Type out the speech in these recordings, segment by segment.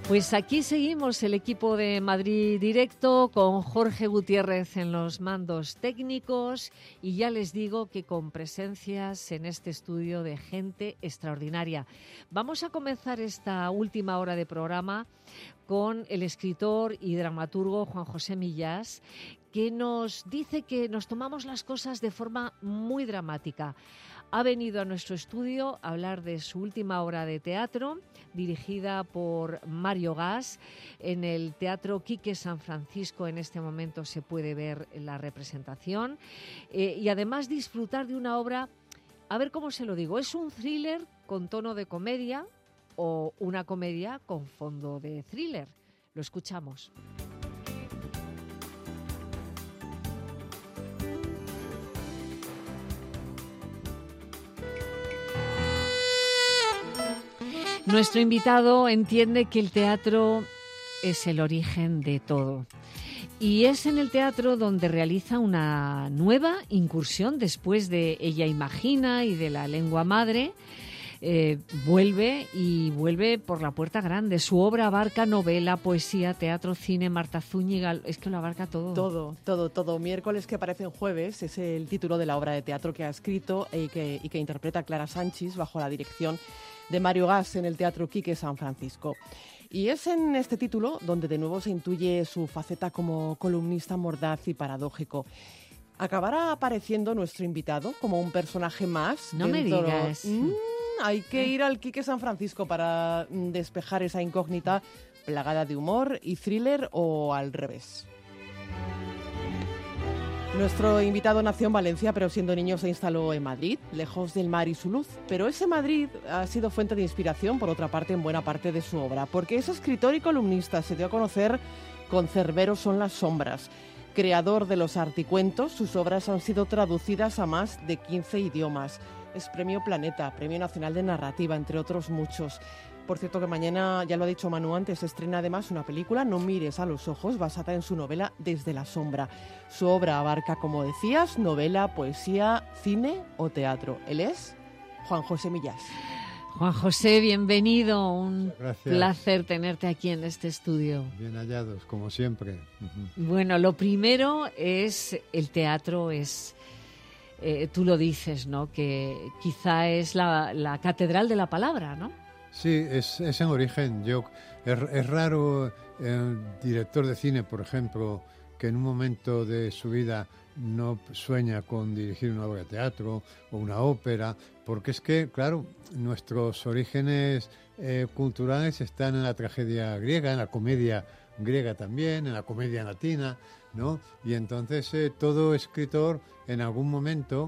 Pues aquí seguimos el equipo de Madrid Directo con Jorge Gutiérrez en los mandos técnicos y ya les digo que con presencias en este estudio de gente extraordinaria. Vamos a comenzar esta última hora de programa con el escritor y dramaturgo Juan José Millás, que nos dice que nos tomamos las cosas de forma muy dramática. Ha venido a nuestro estudio a hablar de su última obra de teatro, dirigida por Mario Gas, en el Teatro Quique San Francisco. En este momento se puede ver la representación y además disfrutar de una obra, a ver cómo se lo digo, ¿es un thriller con tono de comedia o una comedia con fondo de thriller? Lo escuchamos. Nuestro invitado entiende que el teatro es el origen de todo. Y es en el teatro donde realiza una nueva incursión después de Ella Imagina y de La Lengua Madre. Vuelve por la puerta grande. Su obra abarca novela, poesía, teatro, cine. Marta Zúñiga, es que lo abarca todo. Todo. Miércoles que parecen jueves es el título de la obra de teatro que ha escrito y que interpreta Clara Sanchis bajo la dirección de Mario Gas en el Teatro Quique San Francisco. Y es en este título donde de nuevo se intuye su faceta como columnista mordaz y paradójico. ¿Acabará apareciendo nuestro invitado como un personaje más? No me digas. Hay que ir al Quique San Francisco para despejar esa incógnita plagada de humor y thriller, o al revés. Nuestro invitado nació en Valencia, pero siendo niño se instaló en Madrid, lejos del mar y su luz. Pero ese Madrid ha sido fuente de inspiración, por otra parte, en buena parte de su obra, porque es escritor y columnista. Se dio a conocer con Cerbero son las sombras. Creador de los articuentos, sus obras han sido traducidas a más de 15 idiomas. Es Premio Planeta, Premio Nacional de Narrativa, entre otros muchos. Por cierto, que mañana, ya lo ha dicho Manu antes, se estrena además una película, No mires a los ojos, basada en su novela Desde la sombra. Su obra abarca, como decías, novela, poesía, cine o teatro. Él es Juan José Millás. Juan José, bienvenido. Un Gracias. placer tenerte aquí en este estudio. Bien hallados, como siempre. Bueno, lo primero es el teatro, tú lo dices, ¿no? Que quizá es la catedral de la palabra, ¿no? Sí, es en origen. Es raro el director de cine, por ejemplo, que en un momento de su vida no sueña con dirigir una obra de teatro o una ópera, porque es que, claro, nuestros orígenes culturales están en la tragedia griega, en la comedia griega también, en la comedia latina, ¿no? Y entonces todo escritor en algún momento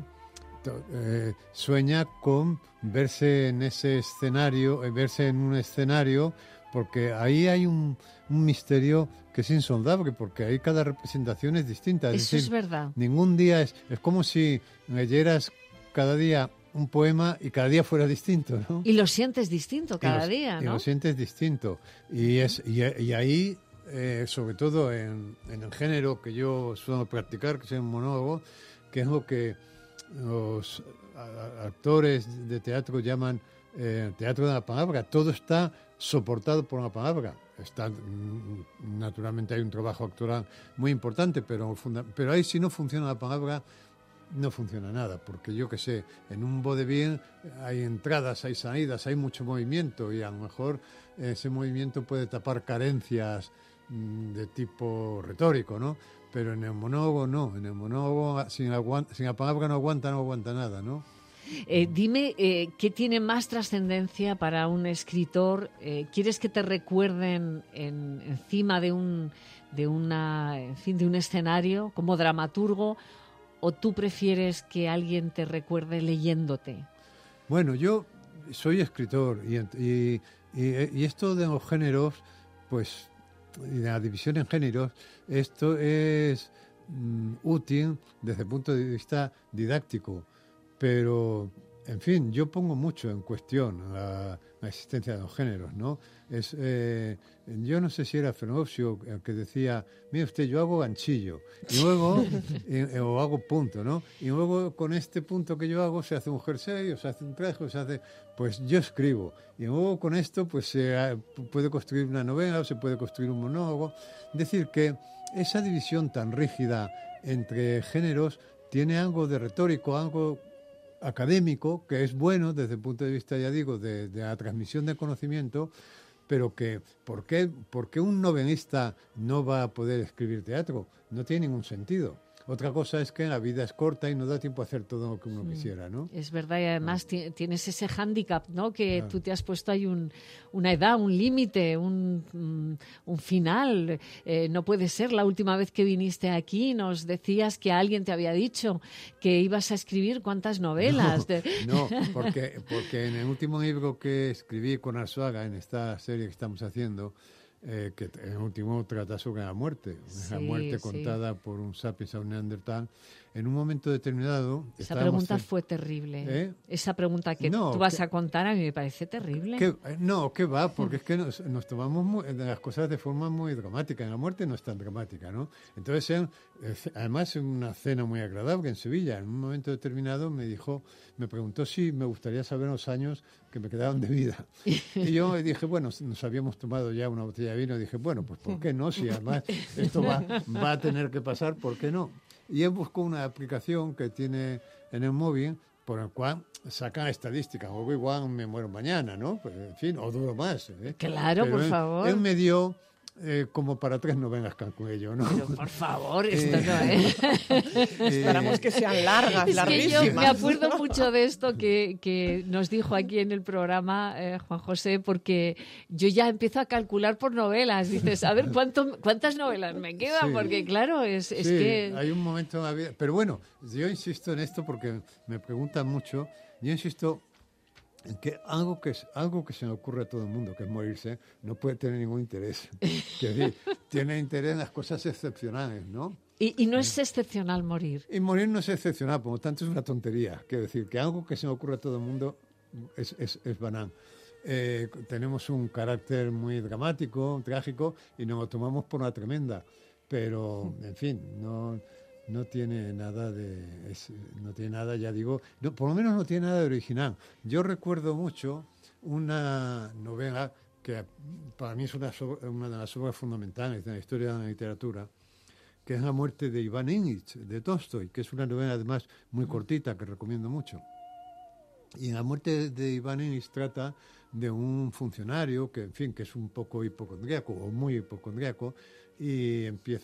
sueña con verse en ese escenario, verse en un escenario, porque ahí hay un misterio que es insondable, porque ahí cada representación es distinta. Eso es verdad. Ningún día es como si leyeras cada día un poema y cada día fuera distinto, ¿no? Y lo sientes distinto cada día, ¿no? Y lo sientes distinto. Y ahí, sobre todo en el género que yo suelo practicar, que es el monólogo, que es lo que los actores de teatro llaman teatro de la palabra. Todo está soportado por una palabra. Naturalmente hay un trabajo actoral muy importante, pero ahí si no funciona la palabra, no funciona nada, porque yo que sé, en un vodevil hay entradas, hay salidas, hay mucho movimiento, y a lo mejor ese movimiento puede tapar carencias de tipo retórico, ¿no? Pero en el monólogo no, en el monólogo sin la palabra no aguanta nada, ¿no? Dime, ¿qué tiene más trascendencia para un escritor? ¿Quieres que te recuerden encima de un escenario como dramaturgo, o tú prefieres que alguien te recuerde leyéndote? Bueno, yo soy escritor y esto de los géneros, pues, y de la división en géneros, esto es útil desde el punto de vista didáctico, pero en fin, yo pongo mucho en cuestión la existencia de los géneros, ¿no? Yo no sé si era Fenoxio el que decía, mire usted, yo hago ganchillo, y luego, o hago punto, ¿no? Y luego con este punto que yo hago se hace un jersey, o se hace un traje, o se hace... Pues yo escribo, y luego con esto pues se puede construir una novela, o se puede construir un monólogo. Es decir, que esa división tan rígida entre géneros tiene algo de retórico, algo académico, que es bueno desde el punto de vista, ya digo, de la transmisión de conocimiento, pero que ¿por qué un novelista no va a poder escribir teatro? No tiene ningún sentido. Otra cosa es que la vida es corta y no da tiempo a hacer todo lo que uno quisiera, ¿no? Es verdad, y además tienes ese hándicap, ¿no? Que tú te has puesto ahí una edad, un límite, un final. No puede ser. La última vez que viniste aquí nos decías que alguien te había dicho que ibas a escribir cuántas novelas. No, porque en el último libro que escribí con Arzuaga, en esta serie que estamos haciendo, que en el último trata sobre la muerte contada por un sapiens a un neandertal. En un momento determinado... Esa pregunta fue terrible. Esa pregunta que tú vas a contar a mí me parece terrible. ¿Qué va? Porque es que nos tomamos las cosas de forma muy dramática. En la muerte no es tan dramática, ¿no? Entonces, además, en una cena muy agradable en Sevilla, en un momento determinado me preguntó si me gustaría saber los años que me quedaban de vida. Y yo dije, bueno, nos habíamos tomado ya una botella de vino, y dije, bueno, pues ¿por qué no? Si además esto va a tener que pasar, ¿por qué no? Y él buscó una aplicación que tiene en el móvil por el cual sacan estadísticas. O igual me muero mañana, ¿no? Pues, en fin, o duro más. Claro, pero por favor. Él me dio como para 3 novelas calculé yo, ¿no? Pero por favor, esto no es. Esperamos que sean largas, larguísimas. Yo me acuerdo mucho de esto que nos dijo aquí en el programa Juan José, porque yo ya empiezo a calcular por novelas. Dices, a ver, ¿cuántas novelas me quedan? Sí. Porque claro, es que... hay un momento en la vida... Pero bueno, yo insisto en esto porque me preguntan mucho. Yo insisto... que algo que se le ocurre a todo el mundo, que es morirse, no puede tener ningún interés. Que decir, tiene interés en las cosas excepcionales, ¿no? Y no es excepcional morir. Y morir no es excepcional, por lo tanto es una tontería. Quiero decir, que algo que se le ocurre a todo el mundo es banal. Tenemos un carácter muy dramático, trágico, y nos lo tomamos por una tremenda. Pero, en fin, no tiene nada ya digo, por lo menos no tiene nada de original. Yo recuerdo mucho una novela que para mí es una de las obras fundamentales de la historia de la literatura, que es La muerte de Iván Ilich, de Tolstoy, que es una novela además muy cortita que recomiendo mucho. Y en La muerte de Iván Ilich trata de un funcionario que, en fin, que es un poco hipocondríaco o muy hipocondríaco, y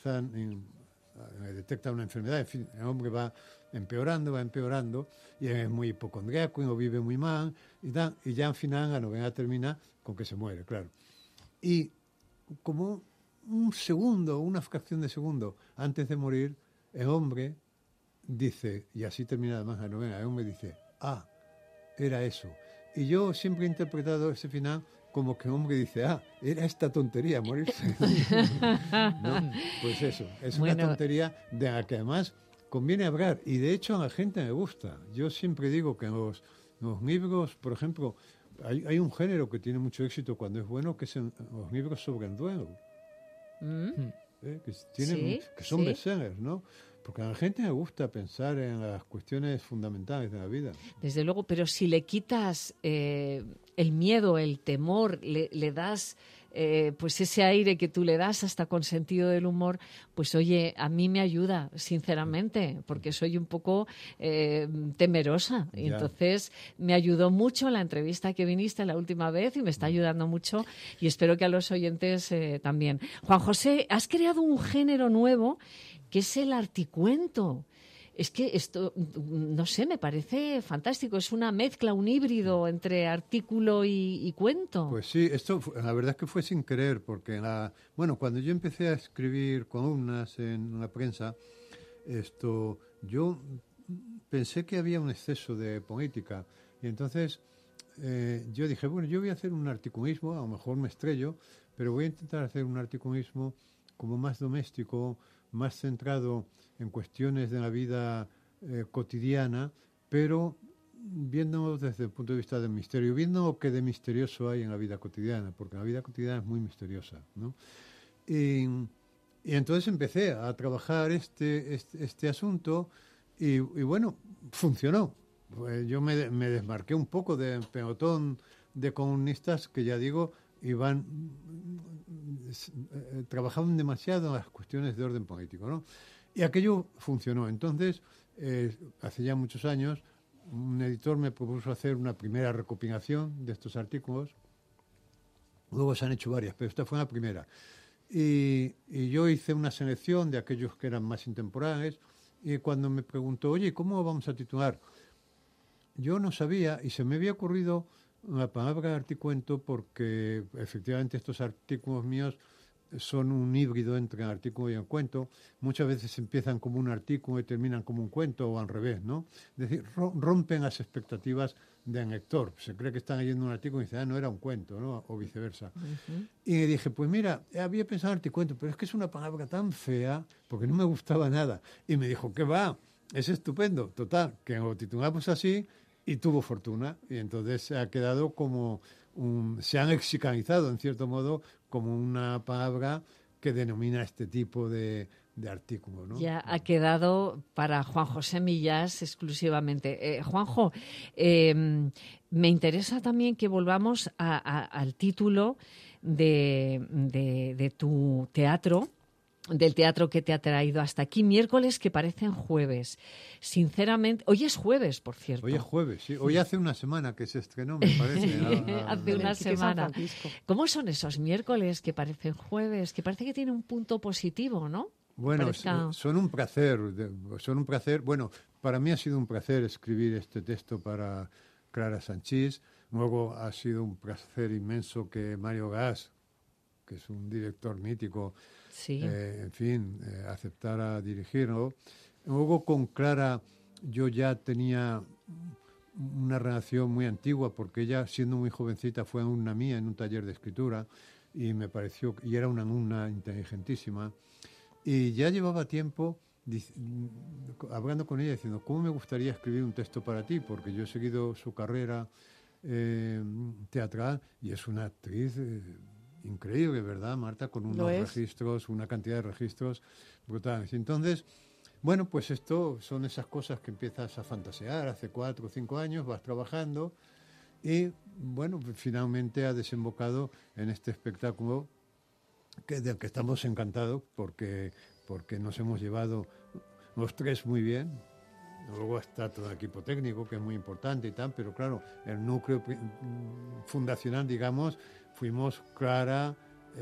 detecta una enfermedad, en fin, el hombre va empeorando, y es muy hipocondríaco y lo vive muy mal, y ya al final la novela termina con que se muere, claro. Y como un segundo, una fracción de segundo antes de morir, el hombre dice, y así termina además la novela, el hombre dice, era eso. Y yo siempre he interpretado ese final como que el hombre dice, era esta tontería, morirse. ¿No? Pues eso, es una tontería de la que además conviene hablar, y de hecho a la gente le gusta. Yo siempre digo que en los libros, por ejemplo, hay un género que tiene mucho éxito cuando es bueno, que son los libros sobre el duelo. Que son bestsellers, ¿no? Porque a la gente le gusta pensar en las cuestiones fundamentales de la vida. Desde luego, pero si le quitas el miedo, el temor, le das pues ese aire que tú le das hasta con sentido del humor, pues oye, a mí me ayuda, sinceramente, porque soy un poco temerosa. Y entonces me ayudó mucho la entrevista que viniste la última vez y me está ayudando mucho, y espero que a los oyentes también. Juan José, has creado un género nuevo que es el articuento. Es que esto, no sé, me parece fantástico. Es una mezcla, un híbrido entre artículo y cuento. Pues sí, esto la verdad es que fue sin querer, porque cuando yo empecé a escribir columnas en la prensa, yo pensé que había un exceso de política, y entonces yo dije, bueno, yo voy a hacer un articulismo, a lo mejor me estrello, pero voy a intentar hacer un articulismo como más doméstico, más centrado en cuestiones de la vida cotidiana, pero viendo desde el punto de vista del misterio, viendo lo que de misterioso hay en la vida cotidiana, porque la vida cotidiana es muy misteriosa, ¿no? Y entonces empecé a trabajar este asunto y bueno, funcionó. Pues yo me desmarqué un poco del pelotón de comunistas que, ya digo, trabajaban demasiado en las cuestiones de orden político, ¿no? Y aquello funcionó. Entonces, hace ya muchos años, un editor me propuso hacer una primera recopilación de estos artículos. Luego se han hecho varias, pero esta fue la primera. Y yo hice una selección de aquellos que eran más intemporales, y cuando me preguntó, oye, ¿cómo vamos a titular? Yo no sabía, y se me había ocurrido la palabra articuento porque efectivamente estos artículos míos son un híbrido entre el artículo y el cuento. Muchas veces empiezan como un artículo y terminan como un cuento, o al revés, ¿no? Es decir, rompen las expectativas del lector. Se cree que están leyendo un artículo y dice, no, era un cuento, ¿no? O viceversa. Uh-huh. Y le dije, pues mira, había pensado en articuento, pero es que es una palabra tan fea, porque no me gustaba nada. Y me dijo, ¿qué va? Es estupendo. Total, que lo titulamos así y tuvo fortuna. Y entonces se ha quedado como se han mexicanizado, en cierto modo, como una palabra que denomina este tipo de artículo, ¿no? Ya ha quedado para Juan José Millás exclusivamente. Juanjo, me interesa también que volvamos al título de tu teatro, del teatro que te ha traído hasta aquí, miércoles que parecen jueves. Sinceramente, hoy es jueves, por cierto. Hoy es jueves, sí. Hoy hace una semana que se estrenó, me parece. Hace una semana. ¿Cómo son esos miércoles que parecen jueves? Que parece que tiene un punto positivo, ¿no? Bueno, son un placer. Bueno, para mí ha sido un placer escribir este texto para Clara Sanchís. Luego ha sido un placer inmenso que Mario Gas, que es un director mítico, sí. Aceptara dirigirlo. Luego con Clara yo ya tenía una relación muy antigua, porque ella, siendo muy jovencita, fue alumna mía en un taller de escritura y me pareció, y era una alumna inteligentísima, y ya llevaba tiempo hablando con ella, diciendo, ¿cómo me gustaría escribir un texto para ti? Porque yo he seguido su carrera teatral y es una actriz increíble, ¿verdad, Marta? Con unos registros, una cantidad de registros brutales. Entonces, bueno, pues esto son esas cosas que empiezas a fantasear. Hace 4 o 5 años vas trabajando y, bueno, finalmente ha desembocado en este espectáculo del que estamos encantados porque nos hemos llevado los tres muy bien. Luego está todo el equipo técnico, que es muy importante y tal, pero claro, el núcleo fundacional, digamos, fuimos Clara,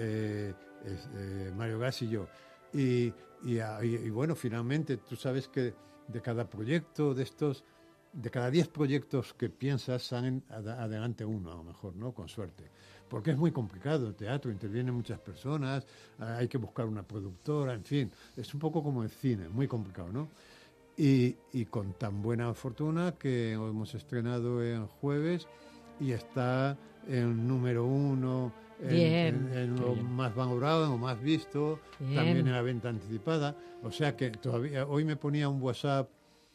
Mario Gas y yo. Y bueno, finalmente, tú sabes que de cada proyecto de estos, de cada 10 proyectos que piensas, salen adelante uno, a lo mejor, ¿no? Con suerte. Porque es muy complicado el teatro, intervienen muchas personas, hay que buscar una productora, en fin, es un poco como el cine, muy complicado, ¿no? Y con tan buena fortuna que hemos estrenado el jueves y está en número 1, en lo más valorado, en lo más visto, también en la venta anticipada. O sea que todavía, hoy me ponía un WhatsApp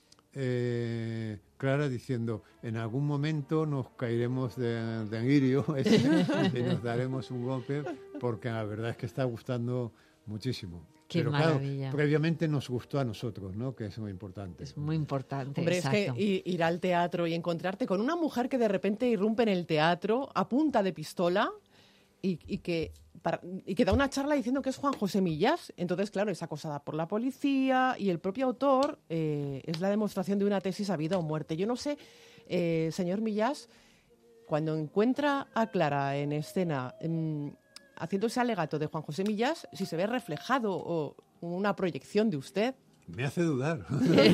Clara diciendo, en algún momento nos caeremos de delirio y nos daremos un golpe, porque la verdad es que está gustando muchísimo. Qué Pero maravilla. Claro, previamente nos gustó a nosotros, ¿no? Que es muy importante. Es muy importante. Hombre, exacto. Es que ir al teatro y encontrarte con una mujer que de repente irrumpe en el teatro a punta de pistola y que da una charla diciendo que es Juan José Millás. Entonces, claro, es acosada por la policía y el propio autor es la demostración de una tesis a vida o muerte. Yo no sé, señor Millás, cuando encuentra a Clara en escena haciendo ese alegato de Juan José Millás, si se ve reflejado o una proyección de usted. Me hace dudar,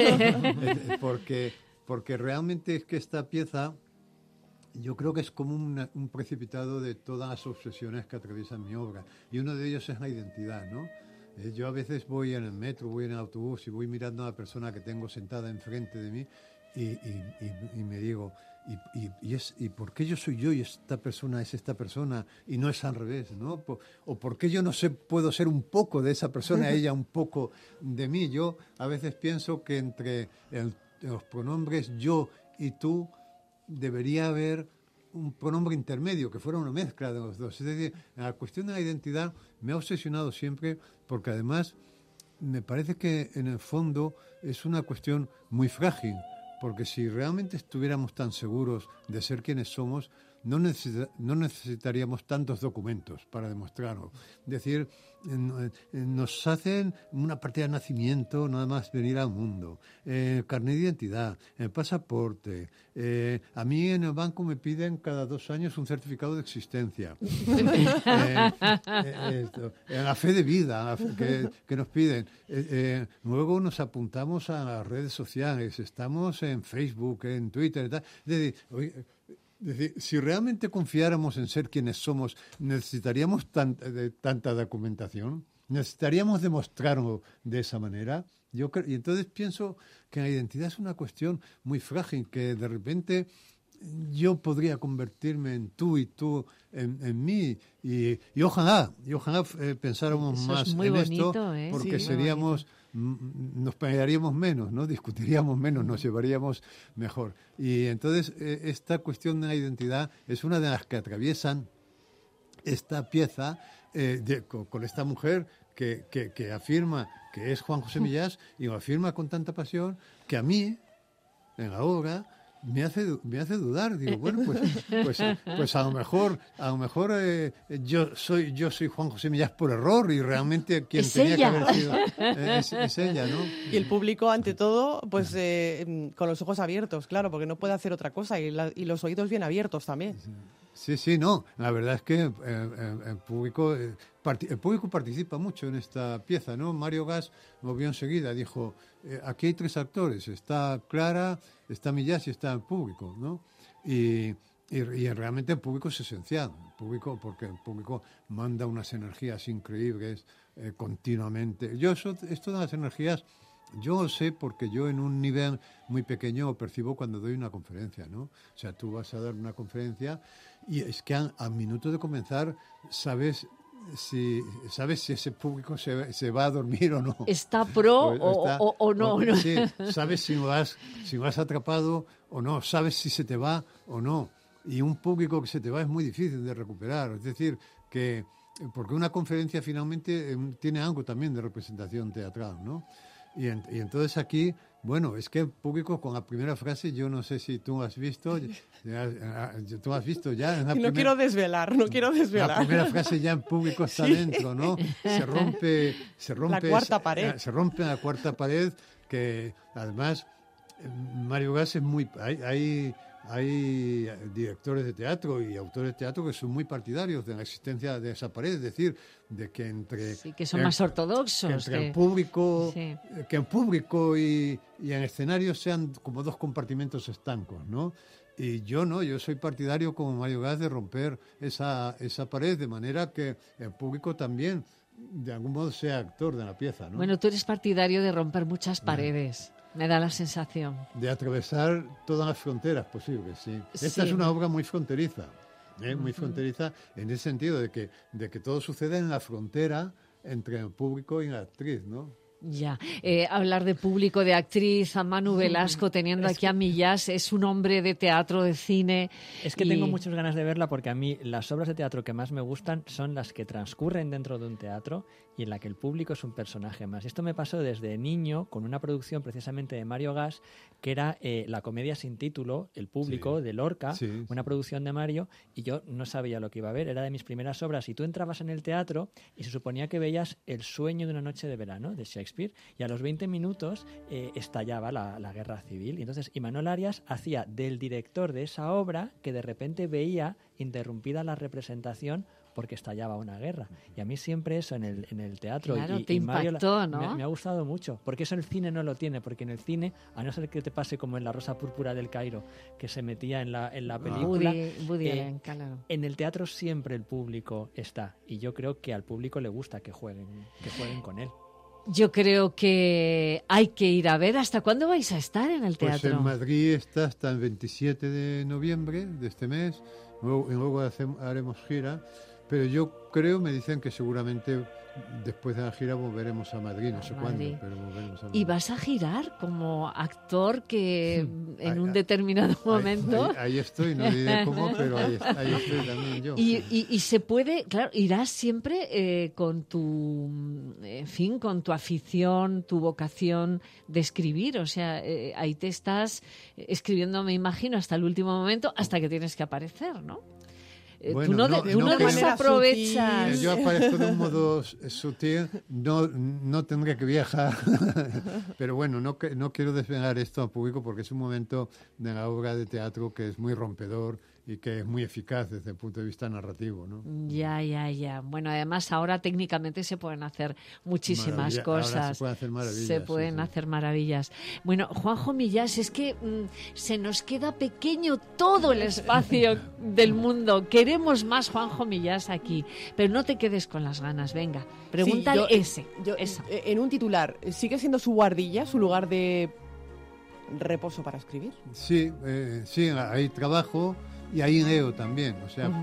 porque realmente es que esta pieza yo creo que es como un precipitado de todas las obsesiones que atraviesan mi obra, y uno de ellos es la identidad, ¿no? Yo a veces voy en el metro, voy en el autobús y voy mirando a la persona que tengo sentada enfrente de mí y me digo, ¿y por qué yo soy yo y esta persona es esta persona y no es al revés, ¿no? ¿O por qué yo no puedo ser un poco de esa persona, ella un poco de mí? Yo a veces pienso que entre los pronombres yo y tú debería haber un pronombre intermedio, que fuera una mezcla de los dos. Es decir, la cuestión de la identidad me ha obsesionado siempre, porque además me parece que en el fondo es una cuestión muy frágil, porque si realmente estuviéramos tan seguros de ser quienes somos, no necesitaríamos tantos documentos para demostrarlo. Es decir, nos hacen una partida de nacimiento nada más venir al mundo, el carnet de identidad, el pasaporte. A mí en el banco me piden cada 2 años un certificado de existencia. La fe de vida que nos piden. Luego nos apuntamos a las redes sociales, estamos en Facebook, en Twitter y tal. Es decir, si realmente confiáramos en ser quienes somos, ¿necesitaríamos tanta documentación? ¿Necesitaríamos demostrarlo de esa manera? Y entonces pienso que la identidad es una cuestión muy frágil, que de repente yo podría convertirme en tú y tú en mí. Y ojalá pensáramos eso más es muy en bonito, esto, porque sí, seríamos... nos pelearíamos menos, ¿no? Discutiríamos menos, nos llevaríamos mejor. Y entonces esta cuestión de la identidad es una de las que atraviesan esta pieza con esta mujer que afirma que es Juan José Millás, y lo afirma con tanta pasión que a mí, en la obra, me hace dudar. Digo, bueno, pues a lo mejor yo soy Juan José Millás por error, y realmente quien es tenía ella. que haber sido es ella, ¿no? Y el público, ante todo, pues con los ojos abiertos, claro, porque no puede hacer otra cosa, y los oídos bien abiertos también. Sí, no. La verdad es que el público participa mucho en esta pieza, ¿no? Mario Gas lo vio enseguida, dijo, aquí hay 3 actores, está Clara, está Millás y está el público, ¿no? Y realmente el público es esencial, porque el público manda unas energías increíbles continuamente. Esto de las energías, yo lo sé porque yo en un nivel muy pequeño percibo cuando doy una conferencia, ¿no? O sea, tú vas a dar una conferencia y es que al minuto de comenzar sabes si ese público se va a dormir o no. ¿Está pro o no? Sí, sabes si lo has atrapado o no, sabes si se te va o no. Y un público que se te va es muy difícil de recuperar. Es decir, porque una conferencia finalmente tiene algo también de representación teatral, ¿no? Y entonces aquí, bueno, es que el público con la primera frase, yo no sé si tú has visto, tú has visto ya. No quiero desvelar. La primera frase ya en público está dentro, ¿no? Se rompe la cuarta pared. Se rompe la cuarta pared, que además Mario Gas es muy... Hay directores de teatro y autores de teatro que son muy partidarios de la existencia de esa pared, es decir, de que sí, que son más ortodoxos. Que el público, sí. Que el público y en escenario sean como 2 compartimentos estancos, ¿no? Y yo soy partidario como Mario Gas de romper esa pared, de manera que el público también de algún modo sea actor de la pieza, ¿no? Bueno, tú eres partidario de romper muchas paredes. Me da la sensación. De atravesar todas las fronteras posibles, sí. Esta es una obra muy fronteriza, muy fronteriza en el sentido de que todo sucede en la frontera entre el público y la actriz, ¿no? Ya, hablar de público, de actriz, a Manu Velasco, teniendo aquí a Millás, es un hombre de teatro, de cine. Es que tengo muchas ganas de verla, porque a mí las obras de teatro que más me gustan son las que transcurren dentro de un teatro y en la que el público es un personaje más. Esto me pasó desde niño con una producción precisamente de Mario Gas, que era La comedia sin título, El público, sí, de Lorca, sí, una producción de Mario, y yo no sabía lo que iba a ver, era de mis primeras obras, y tú entrabas en el teatro y se suponía que veías El sueño de una noche de verano, de Shakespeare, y a los 20 minutos estallaba la guerra civil. Y entonces Imanol Arias hacía del director de esa obra, que de repente veía interrumpida la representación porque estallaba una guerra. Y a mí siempre eso en el teatro, claro, te impactó, ¿no? Me ha gustado mucho, porque eso el cine no lo tiene, porque en el cine, a no ser que te pase como en La Rosa Púrpura del Cairo, que se metía en la película, Woody Allen, claro. En el teatro siempre el público está, y yo creo que al público le gusta que jueguen con él. Yo creo que hay que ir a ver. ¿Hasta cuándo vais a estar en el teatro? Pues en Madrid está hasta el 27 de noviembre de este mes, luego haremos gira, pero yo creo, me dicen que seguramente después de la gira volveremos a Madrid, no sé cuándo, pero volveremos a Madrid. ¿Y vas a girar como actor que en un determinado momento? Ahí estoy, no diré cómo, pero ahí estoy también yo. Y se puede, claro, irás siempre con tu, en fin, con tu afición, tu vocación de escribir, o sea, ahí te estás escribiendo, me imagino, hasta el último momento, hasta que tienes que aparecer, ¿no? Bueno, tú no desaprovechas. Yo aparezco de un modo sutil, no tendré que viajar, pero bueno, no quiero desvelar esto al público porque es un momento de la obra de teatro que es muy rompedor y que es muy eficaz desde el punto de vista narrativo, ¿no? Ya. Bueno, además ahora técnicamente se pueden hacer muchísimas cosas. Ahora se pueden hacer maravillas. Se pueden hacer maravillas. Bueno, Juanjo Millás, es que se nos queda pequeño todo el espacio del mundo. Queremos más Juanjo Millás aquí, pero no te quedes con las ganas. Venga, pregúntale ese. En un titular, ¿sigue siendo su guardilla, su lugar de reposo para escribir? Sí, ahí trabajo. Y ahí leo también, o sea,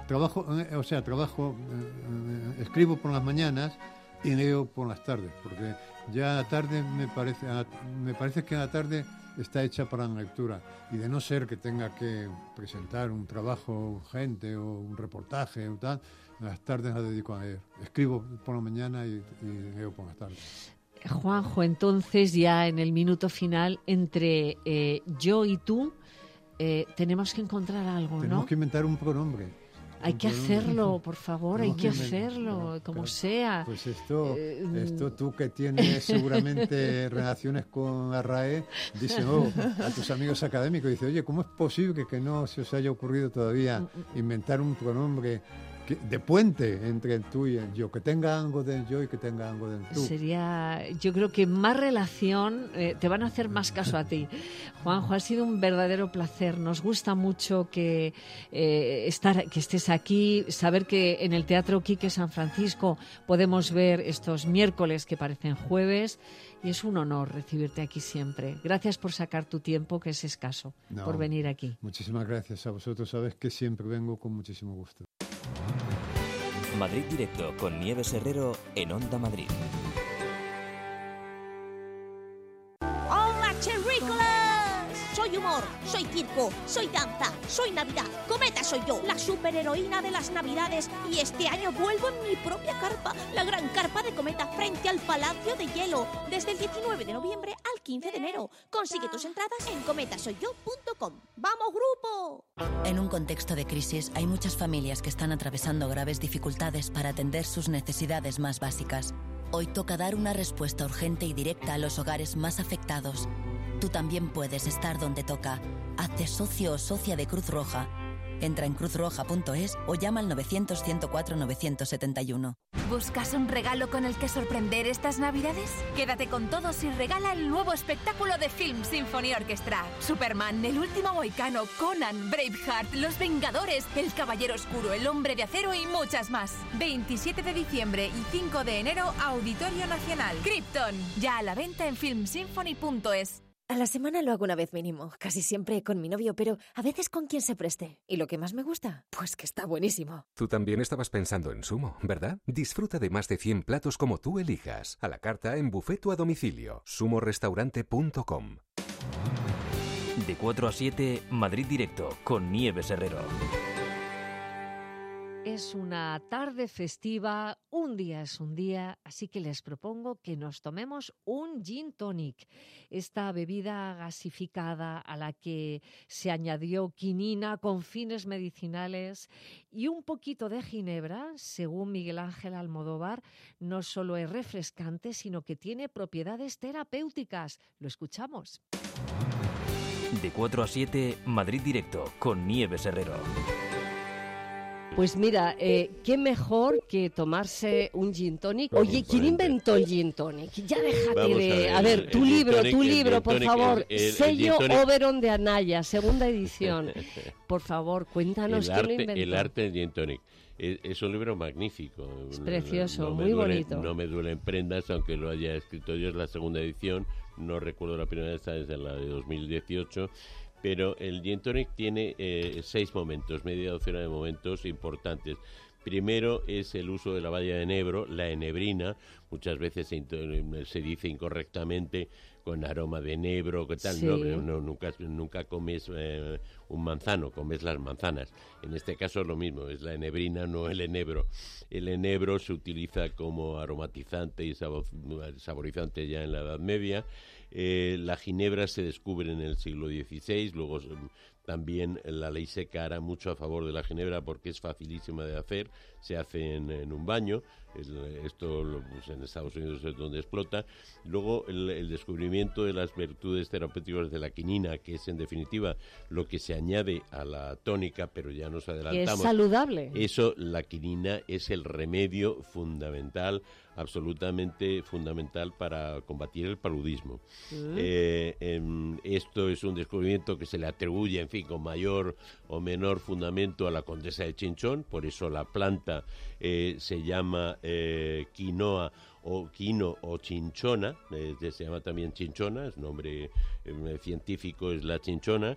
escribo por las mañanas y leo por las tardes, porque ya la tarde me parece que la tarde está hecha para la lectura, y de no ser que tenga que presentar un trabajo urgente o un reportaje o tal, las tardes las dedico a leer. Escribo por la mañana y leo por las tardes. Juanjo, entonces ya en el minuto final, entre yo y tú, tenemos que encontrar algo, ¿no? Tenemos que inventar un pronombre. Hay que hacerlo, por favor, hay que hacerlo, como sea. Pues esto tú que tienes seguramente relaciones con la RAE, dice a tus amigos académicos, dice, oye, ¿cómo es posible que no se os haya ocurrido todavía inventar un pronombre de puente entre el tú y el yo, que tenga algo del yo y que tenga algo del tú? Sería, yo creo que más relación, te van a hacer más caso a ti. Juanjo, ha sido un verdadero placer. Nos gusta mucho que estés aquí, saber que en el Teatro Quique San Francisco podemos ver estos miércoles que parecen jueves, y es un honor recibirte aquí siempre. Gracias por sacar tu tiempo, que es escaso, por venir aquí. Muchísimas gracias a vosotros. Sabes que siempre vengo con muchísimo gusto. Madrid Directo con Nieves Herrero en Onda Madrid. ¡Hola, cherrícolas! Soy humor, soy circo, soy danza, soy Navidad. Cometa soy yo, la superheroína de las Navidades. Y este año vuelvo en mi propia carpa, la gran carpa de Cometa frente al Palacio de Hielo. Desde el 19 de noviembre al 15 de enero. Consigue tus entradas en cometasoyyo.com. ¡Vamos, grupo! En un contexto de crisis hay muchas familias que están atravesando graves dificultades para atender sus necesidades más básicas. Hoy toca dar una respuesta urgente y directa a los hogares más afectados. Tú también puedes estar donde toca. Hazte socio o socia de Cruz Roja. Entra en cruzroja.es o llama al 900-104-971. ¿Buscas un regalo con el que sorprender estas Navidades? Quédate con todos y regala el nuevo espectáculo de Film Symphony Orchestra. Superman, El último mohicano, Conan, Braveheart, Los Vengadores, El Caballero Oscuro, El Hombre de Acero y muchas más. 27 de diciembre y 5 de enero, Auditorio Nacional. Krypton, ya a la venta en filmsymphony.es. A la semana lo hago una vez mínimo, casi siempre con mi novio, pero a veces con quien se preste. ¿Y lo que más me gusta? Pues que está buenísimo. Tú también estabas pensando en Sumo, ¿verdad? Disfruta de más de 100 platos como tú elijas. A la carta, en buffet o a domicilio. sumorestaurante.com. De 4 a 7, Madrid Directo con Nieves Herrero. Es una tarde festiva, un día es un día, así que les propongo que nos tomemos un gin tonic. Esta bebida gasificada a la que se añadió quinina con fines medicinales y un poquito de ginebra, según Miguel Ángel Almodóvar, no solo es refrescante, sino que tiene propiedades terapéuticas. Lo escuchamos. De 4 a 7, Madrid Directo con Nieves Herrero. Pues mira, qué mejor que tomarse un gin tonic. Oye, ¿quién inventó el gin tonic? Ya déjate de... A ver, tu libro, por favor. Sello Oberon de Anaya, segunda edición. Por favor, cuéntanos quién lo inventó. El arte del gin tonic. Es un libro magnífico. Es precioso, muy bonito. No me duelen prendas, aunque lo haya escrito yo, es la segunda edición. No recuerdo la primera, esta es la de 2018. Pero el gin tonic tiene 6 momentos, media docena de momentos importantes. Primero es el uso de la baya de enebro, la enebrina, muchas veces se dice incorrectamente con aroma de enebro, ¿qué tal? Sí. No, nunca comes un manzano, comes las manzanas. En este caso es lo mismo, es la enebrina, no el enebro. El enebro se utiliza como aromatizante y saborizante ya en la Edad Media. La ginebra se descubre en el siglo XVI, luego también la ley seca hará mucho a favor de la ginebra porque es facilísima de hacer, se hace en un baño, esto pues en Estados Unidos es donde explota. Luego el descubrimiento de las virtudes terapéuticas de la quinina, que es en definitiva lo que se añade a la tónica, pero ya nos adelantamos. Que es saludable. Eso, la quinina es el remedio fundamental, absolutamente fundamental para combatir el paludismo. Esto es un descubrimiento que se le atribuye, en fin, con mayor o menor fundamento a la condesa de Chinchón, por eso la planta se llama quinoa o quino o chinchona, se llama también chinchona, es nombre científico, es la chinchona.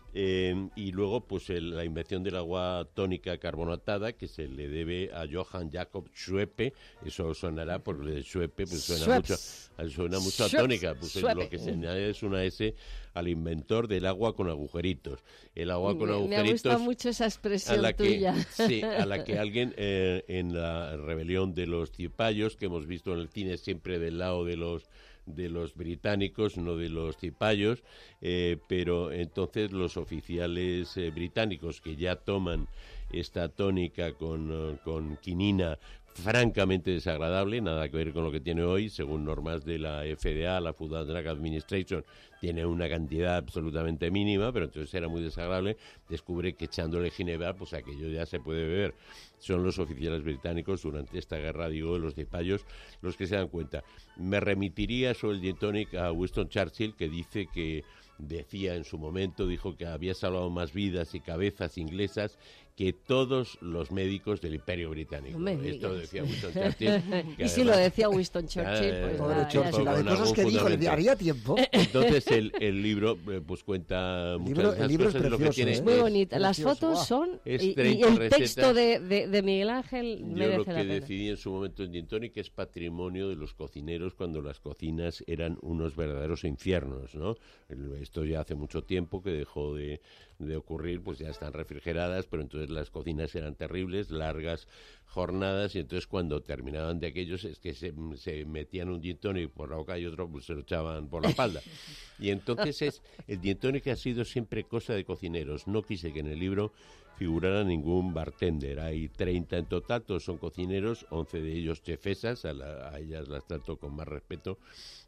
Y luego pues la invención del agua tónica carbonatada, que se le debe a Johann Jakob Schweppe. Eso sonará porque Schweppe pues suena mucho a tónica, pues lo que se añade es una S al inventor del agua con agujeritos. El agua con agujeritos, me gusta mucho esa expresión tuya. Sí, a la que alguien en la rebelión de los cipayos, que hemos visto en el cine siempre del lado de los británicos, no de los cipayos, pero entonces los oficiales británicos que ya toman esta tónica con quinina, francamente desagradable, nada que ver con lo que tiene hoy, según normas de la FDA, la Food and Drug Administration, tiene una cantidad absolutamente mínima, pero entonces era muy desagradable. Descubre que echándole ginebra, pues aquello ya se puede beber. Son los oficiales británicos durante esta guerra, digo, de los cipayos, los que se dan cuenta. Me remitiría sobre el gin tonic a Winston Churchill, que decía en su momento, dijo que había salvado más vidas y cabezas inglesas que todos los médicos del Imperio Británico. Esto decía Winston Churchill. Y si lo decía Winston Churchill, pues la de cosas que dijo, le había tiempo. Entonces el libro pues cuenta muchas el libro cosas. Es precioso, es muy bonito. Las fotos son... Y el texto de Miguel Ángel merece la pena. Yo lo que decidí en su momento en Gin Tonic es patrimonio de los cocineros cuando las cocinas eran unos verdaderos infiernos, ¿no? Esto ya hace mucho tiempo que dejó de ocurrir, pues ya están refrigeradas, pero entonces las cocinas eran terribles, largas jornadas, y entonces cuando terminaban de aquellos es que se metían un gin tonic por la boca y otro pues se lo echaban por la espalda. Y entonces el gin tonic ha sido siempre cosa de cocineros. No quise que en el libro figurara ningún bartender. Hay 30 en total, todos son cocineros, 11 de ellos chefesas, a ellas las trato con más respeto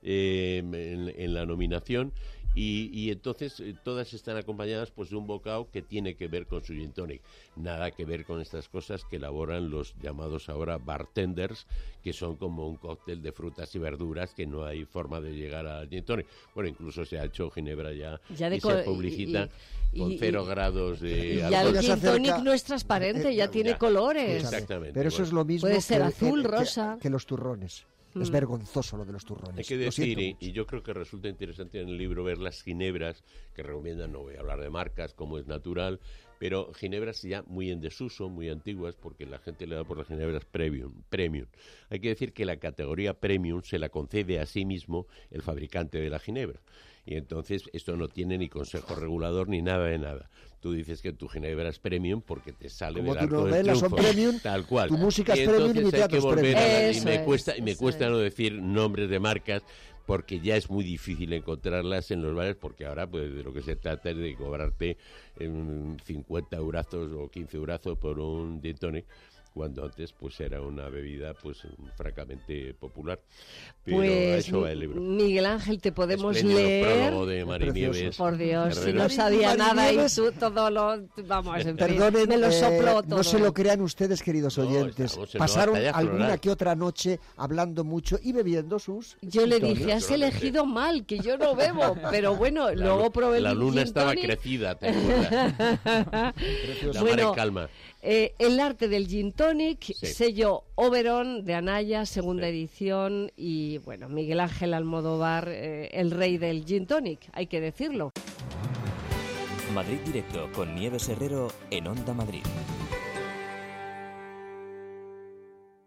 en la nominación. Y entonces todas están acompañadas pues de un bocado que tiene que ver con su gin tonic. Nada que ver con estas cosas que elaboran los llamados ahora bartenders, que son como un cóctel de frutas y verduras que no hay forma de llegar al gin tonic. Bueno, incluso se ha hecho ginebra ya y se publicita con 0 grados de alcohol. Ya el gin tonic no es transparente, ya tiene colores. Exactamente. Pero eso es lo mismo puede ser azul, rosa. Que los turrones. Es vergonzoso lo de los turrones. Hay que decir, y yo creo que resulta interesante en el libro ver las ginebras que recomiendan, no voy a hablar de marcas como es natural, pero ginebras ya muy en desuso, muy antiguas, porque la gente le da por las ginebras premium. Hay que decir que la categoría premium se la concede a sí mismo el fabricante de la ginebra. Y entonces esto no tiene ni consejo regulador ni nada de nada. Tú dices que tu ginebra es premium porque te sale del arco del triunfo. Como tus novelas son premium, tal cual. Tu música es premium y mi teatro es premium. Y me cuesta no decir nombres de marcas porque ya es muy difícil encontrarlas en los bares, porque ahora pues de lo que se trata es de cobrarte 50 eurazos o 15 eurazos por un gin tonic, cuando antes pues era una bebida pues francamente popular. Pero pues eso va el libro. Miguel Ángel, te podemos Espléndido leer. Prólogo de Mari Nieves. Por Dios, si no sabía nada y tú todo lo... Vamos, en fin, me lo sopló todo. No se lo crean ustedes, queridos oyentes. Pasaron alguna que otra noche hablando mucho y bebiendo sus... Yo le dije, has elegido mal, que yo no bebo, pero bueno, luego probé el La luna estaba crecida, ¿te acuerdas? Bueno, calma. El arte del gin tonic, sello Oberon de Anaya, segunda edición, y bueno, Miguel Ángel Almodóvar, el rey del gin tonic, hay que decirlo. Madrid Directo con Nieves Herrero en Onda Madrid.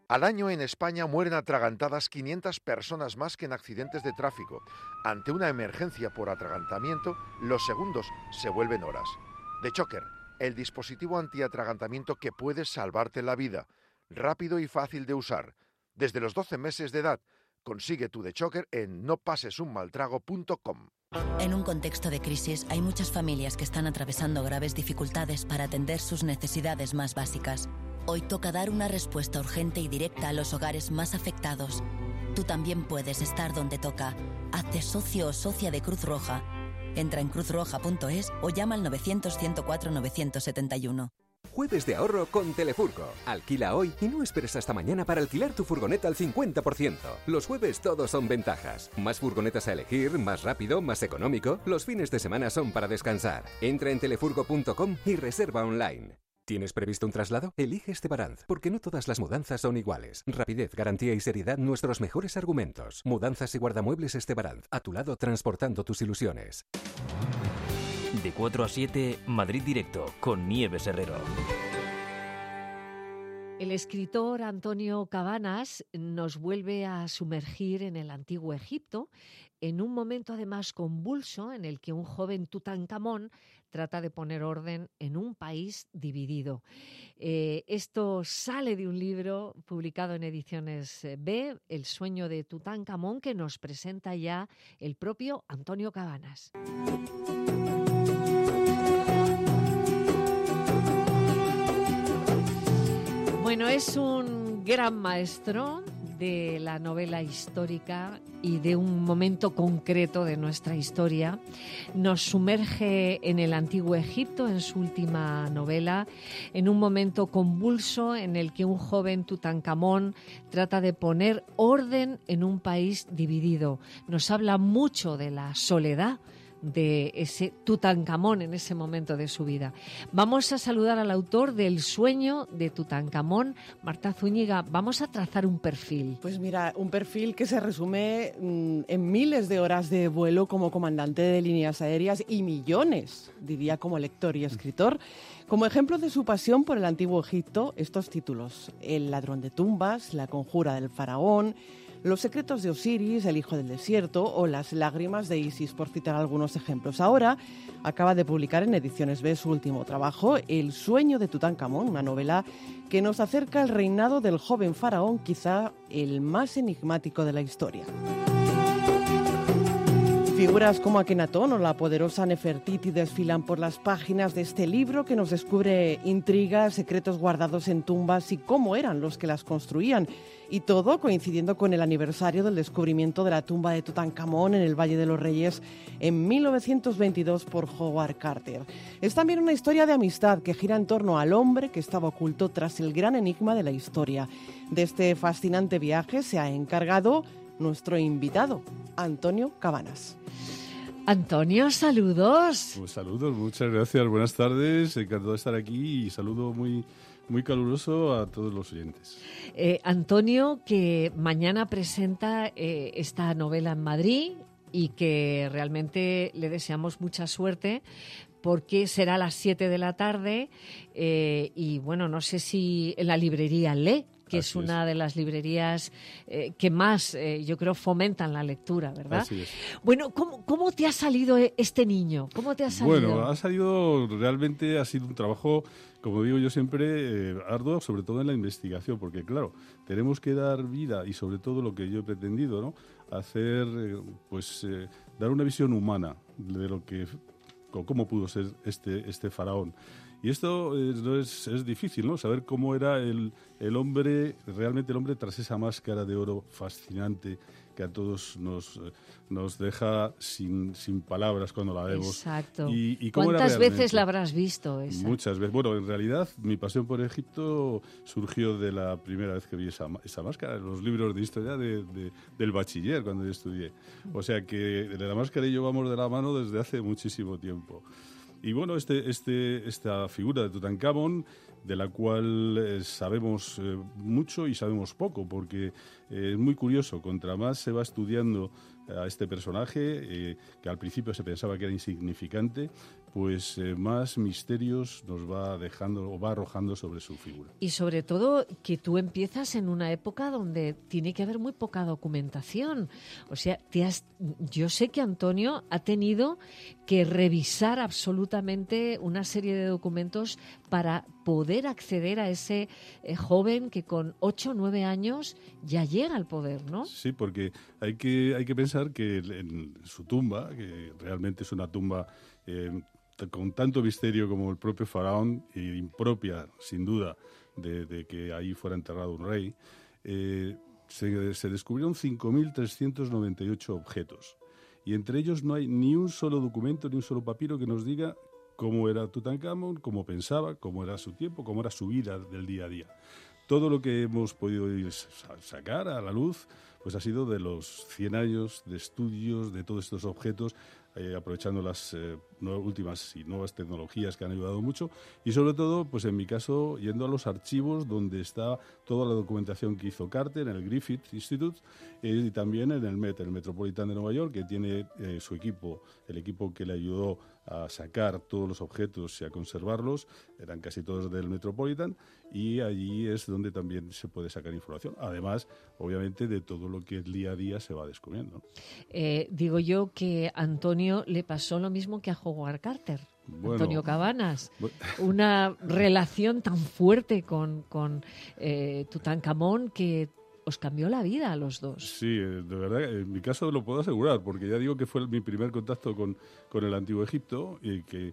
Al año en España mueren atragantadas 500 personas más que en accidentes de tráfico. Ante una emergencia por atragantamiento, los segundos se vuelven horas. The Choker, el dispositivo antiatragantamiento que puede salvarte la vida. Rápido y fácil de usar. Desde los 12 meses de edad, consigue tu The Choker en nopasesunmaltrago.com. En un contexto de crisis, hay muchas familias que están atravesando graves dificultades para atender sus necesidades más básicas. Hoy toca dar una respuesta urgente y directa a los hogares más afectados. Tú también puedes estar donde toca. Hazte socio o socia de Cruz Roja. Entra en cruzroja.es o llama al 900-104-971. Jueves de ahorro con Telefurgo. Alquila hoy y no esperes hasta mañana para alquilar tu furgoneta al 50%. Los jueves todos son ventajas. Más furgonetas a elegir, más rápido, más económico. Los fines de semana son para descansar. Entra en telefurgo.com y reserva online. ¿Tienes previsto un traslado? Elige Estebaranz, porque no todas las mudanzas son iguales. Rapidez, garantía y seriedad, nuestros mejores argumentos. Mudanzas y guardamuebles Estebaranz, a tu lado transportando tus ilusiones. De 4 a 7, Madrid Directo, con Nieves Herrero. El escritor Antonio Cabanas nos vuelve a sumergir en el antiguo Egipto, en un momento además convulso en el que un joven Tutankamón trata de poner orden en un país dividido. Esto sale de un libro publicado en Ediciones B, El sueño de Tutankamón, que nos presenta ya el propio Antonio Cabanas. Bueno, es un gran maestro de la novela histórica y de un momento concreto de nuestra historia. Nos sumerge en el antiguo Egipto, en su última novela, en un momento convulso en el que un joven Tutankamón trata de poner orden en un país dividido. Nos habla mucho de la soledad de ese Tutankamón en ese momento de su vida. Vamos a saludar al autor del sueño de Tutankamón, Marta Zúñiga. Vamos a trazar un perfil. Pues mira, un perfil que se resume en miles de horas de vuelo como comandante de líneas aéreas y millones, diría, como lector y escritor. Como ejemplo de su pasión por el antiguo Egipto, estos títulos: El ladrón de tumbas, La conjura del faraón, Los secretos de Osiris, El hijo del desierto o Las lágrimas de Isis, por citar algunos ejemplos. Ahora acaba de publicar en Ediciones B su último trabajo, El sueño de Tutankamón, una novela que nos acerca al reinado del joven faraón, quizá el más enigmático de la historia. Figuras como Akenatón o la poderosa Nefertiti desfilan por las páginas de este libro que nos descubre intrigas, secretos guardados en tumbas y cómo eran los que las construían. Y todo coincidiendo con el aniversario del descubrimiento de la tumba de Tutankamón en el Valle de los Reyes en 1922 por Howard Carter. Es también una historia de amistad que gira en torno al hombre que estaba oculto tras el gran enigma de la historia. De este fascinante viaje se ha encargado nuestro invitado, Antonio Cabanas. Antonio, saludos. Pues saludos, muchas gracias, buenas tardes, encantado de estar aquí y saludo muy caluroso a todos los oyentes. Antonio, que mañana presenta esta novela en Madrid y que realmente le deseamos mucha suerte, porque será a las 7 de la tarde y bueno, no sé si en la librería Lee, que es una de las librerías que más, yo creo, fomentan la lectura, ¿verdad? Así es. Bueno, ¿cómo te ha salido este niño? ¿Cómo te ha salido? Realmente ha sido un trabajo, como digo yo siempre, arduo, sobre todo en la investigación, porque claro, tenemos que dar vida y sobre todo lo que yo he pretendido, ¿no? Hacer, dar una visión humana de lo que, cómo pudo ser este faraón. Y esto es difícil, ¿no? Saber cómo era el hombre, realmente el hombre tras esa máscara de oro fascinante que a todos nos deja sin palabras cuando la vemos. Exacto. ¿Y cómo ¿Cuántas era veces la habrás visto esa? Muchas veces. Bueno, en realidad mi pasión por Egipto surgió de la primera vez que vi esa máscara, en los libros de historia del bachiller, cuando yo estudié. O sea que de la máscara y yo vamos de la mano desde hace muchísimo tiempo. Y bueno, esta figura de Tutankamón de la cual sabemos mucho y sabemos poco, porque es muy curioso, contra más se va estudiando a este personaje, que al principio se pensaba que era insignificante, pues más misterios nos va dejando o va arrojando sobre su figura. Y sobre todo que tú empiezas en una época donde tiene que haber muy poca documentación. O sea, yo sé que Antonio ha tenido que revisar absolutamente una serie de documentos para poder acceder a ese joven que con 8 o 9 años ya llega al poder, ¿no? Sí, porque hay que pensar que en su tumba, que realmente es una tumba con tanto misterio como el propio faraón, e impropia, sin duda, de que ahí fuera enterrado un rey, se descubrieron 5.398 objetos. Y entre ellos no hay ni un solo documento, ni un solo papiro que nos diga cómo era Tutankamón, cómo pensaba, cómo era su tiempo, cómo era su vida del día a día. Todo lo que hemos podido sacar a la luz pues ha sido de los 100 años de estudios de todos estos objetos, aprovechando las últimas y nuevas tecnologías que han ayudado mucho, y sobre todo, pues en mi caso, yendo a los archivos donde está toda la documentación que hizo Carter en el Griffith Institute y también en el Met, el Metropolitan de Nueva York, que tiene su equipo, el equipo que le ayudó a sacar todos los objetos y a conservarlos, eran casi todos del Metropolitan, y allí es donde también se puede sacar información, además, obviamente, de todo lo que día a día se va descubriendo. Digo yo que a Antonio le pasó lo mismo que a Howard Carter. Bueno, Antonio Cabanas, una relación tan fuerte con Tutankamón que os cambió la vida a los dos. Sí, de verdad, en mi caso lo puedo asegurar, porque ya digo que fue mi primer contacto con el Antiguo Egipto, y que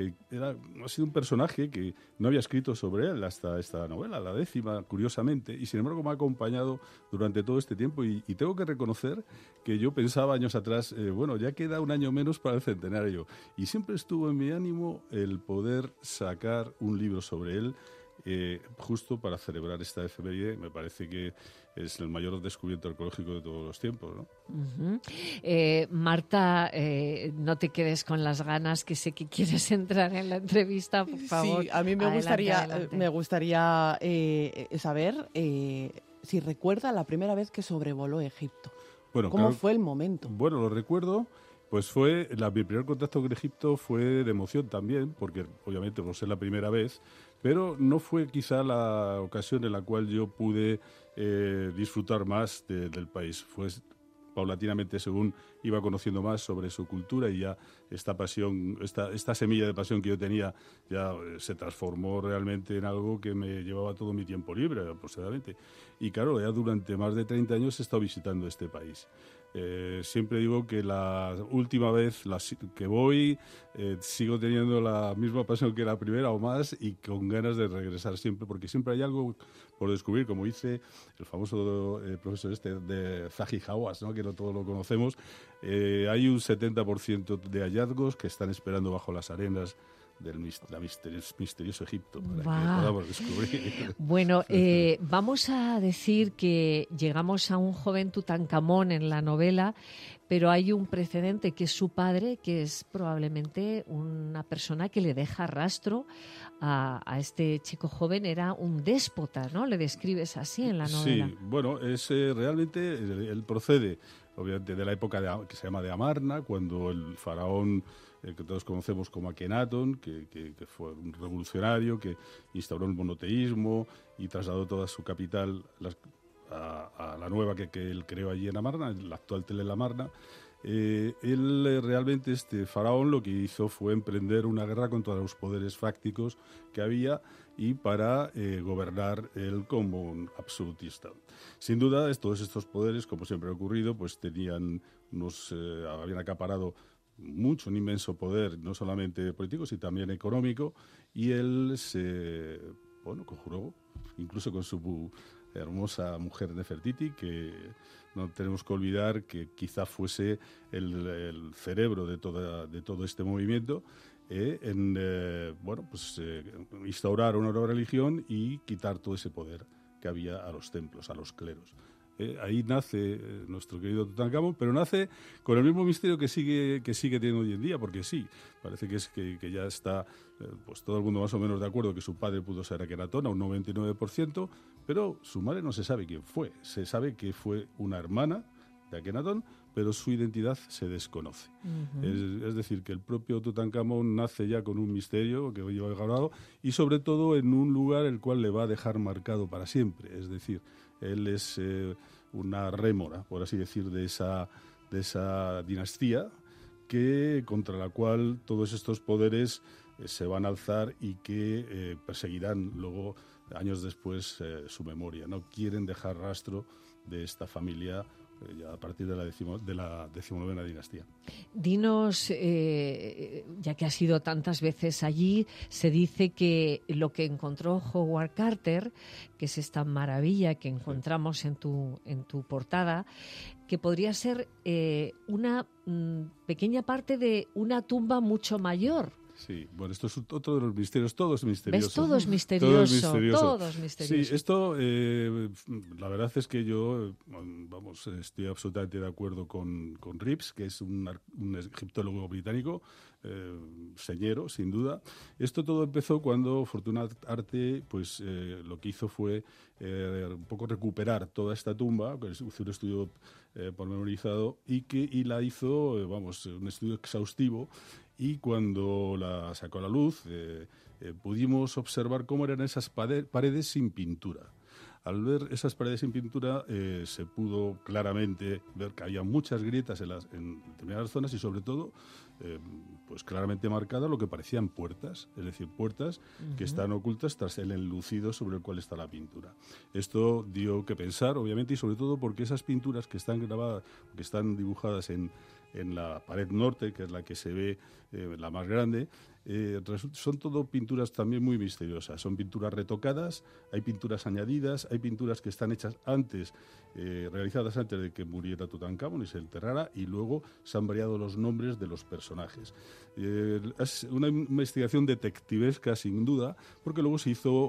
ha sido un personaje que no había escrito sobre él hasta esta novela, la 10ª, curiosamente, y sin embargo me ha acompañado durante todo este tiempo, y tengo que reconocer que yo pensaba años atrás, bueno, ya queda un año menos para el centenario, y siempre estuvo en mi ánimo el poder sacar un libro sobre él, justo para celebrar esta efeméride. Me parece que es el mayor descubrimiento arqueológico de todos los tiempos, ¿no? Uh-huh. Marta, no te quedes con las ganas, que sé que quieres entrar en la entrevista, por favor. Sí, a mí me gustaría saber si recuerda la primera vez que sobrevoló Egipto. Bueno, ¿Cómo fue el momento? Bueno, lo recuerdo. Pues mi primer contacto con Egipto fue de emoción también, porque obviamente no sé la primera vez, pero no fue quizá la ocasión en la cual yo pude disfrutar más del país. Fue paulatinamente, según iba conociendo más sobre su cultura, y ya esta pasión, esta semilla de pasión que yo tenía, ya se transformó realmente en algo que me llevaba todo mi tiempo libre, aproximadamente. Y claro, ya durante más de 30 años he estado visitando este país. Siempre digo que la última vez que voy sigo teniendo la misma pasión que la primera o más, y con ganas de regresar siempre, porque siempre hay algo por descubrir, como dice el famoso profesor de Zahi Hawass, ¿no? Que no todos lo conocemos. Hay un 70% de hallazgos que están esperando bajo las arenas del misterioso Egipto, para que podamos descubrir. Bueno, vamos a decir que llegamos a un joven Tutankamón en la novela, pero hay un precedente, que es su padre, que es probablemente una persona que le deja rastro a este chico joven. Era un déspota, ¿no? Le describes así en la novela. Sí, bueno, realmente él procede, obviamente, de la época que se llama de Amarna, cuando el faraón que todos conocemos como Akenatón, que fue un revolucionario que instauró el monoteísmo y trasladó toda su capital a la nueva que él creó allí en Amarna, la actual Tel el Amarna. Él realmente, este faraón, lo que hizo fue emprender una guerra contra los poderes fácticos que había, y para gobernar él como un absolutista. Sin duda, todos estos poderes, como siempre ha ocurrido, pues habían acaparado un inmenso poder, no solamente político, sino también económico, y él se conjuró, incluso con su hermosa mujer Nefertiti, que no tenemos que olvidar que quizá fuese el cerebro de todo este movimiento, instaurar una nueva religión y quitar todo ese poder que había a los templos, a los cleros. Ahí nace nuestro querido Tutankamón, pero nace con el mismo misterio que sigue teniendo hoy en día, porque sí, parece que ya está pues todo el mundo más o menos de acuerdo que su padre pudo ser Akenatón a un 99%, pero su madre no se sabe quién fue. Se sabe que fue una hermana de Akenatón, pero su identidad se desconoce. Es decir, que el propio Tutankamón nace ya con un misterio que hoy lleva grabado y sobre todo en un lugar el cual le va a dejar marcado para siempre. Es decir, él es una rémora, por así decir, de esa dinastía contra la cual todos estos poderes se van a alzar y que perseguirán luego, años después, su memoria. No quieren dejar rastro de esta familia ya a partir de la 19ª dinastía. Dinos, ya que has ido tantas veces allí, se dice que lo que encontró Howard Carter, que es esta maravilla que encontramos en tu portada, que podría ser una pequeña parte de una tumba mucho mayor. Sí, bueno, esto es otro de los misterios, todo es misterioso. ¿Ves? Todo es misterioso. Todo es misterioso. Sí, esto, la verdad es que yo, estoy absolutamente de acuerdo con Reeves, que es un egiptólogo británico, señero, sin duda. Esto todo empezó cuando Fortunat Arte, pues, lo que hizo fue un poco recuperar toda esta tumba, que hizo un estudio pormenorizado y la hizo, un estudio exhaustivo. Y cuando la sacó a la luz, pudimos observar cómo eran esas paredes sin pintura. Al ver esas paredes sin pintura, se pudo claramente ver que había muchas grietas en determinadas zonas y, sobre todo, pues claramente marcadas lo que parecían puertas, es decir, puertas que están ocultas tras el enlucido sobre el cual está la pintura. Esto dio que pensar, obviamente, y sobre todo porque esas pinturas que están grabadas, que están dibujadas en la pared norte, que es la que se ve la más grande, son todo pinturas también muy misteriosas. Son pinturas retocadas, hay pinturas añadidas, hay pinturas que están hechas antes, realizadas antes de que muriera Tutankamón y se enterrara, y luego se han variado los nombres de los personajes. Es una investigación detectivesca, sin duda, porque luego se hizo